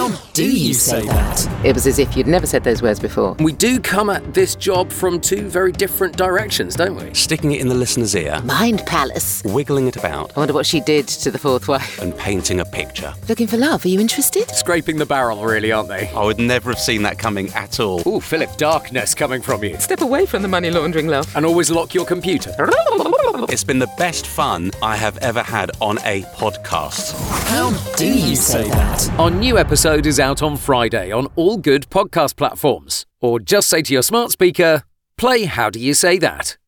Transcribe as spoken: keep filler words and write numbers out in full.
How do you say that? It was as if you'd never said those words before. We do come at this job from two very different directions, don't we? Sticking it in the listener's ear, Mind Palace. wiggling it about, I wonder what she did to the fourth wife. and painting a picture. Looking for love, are you interested? Scraping the barrel, really, aren't they? I would never have seen that coming at all. Ooh, Philip, darkness coming from you. Step away from the money laundering, love. And always lock your computer. It's been the best fun I have ever had on a podcast. How do you say that? Our new episode is out on Friday on all good podcast platforms. Or just say to your smart speaker, play How Do You Say That?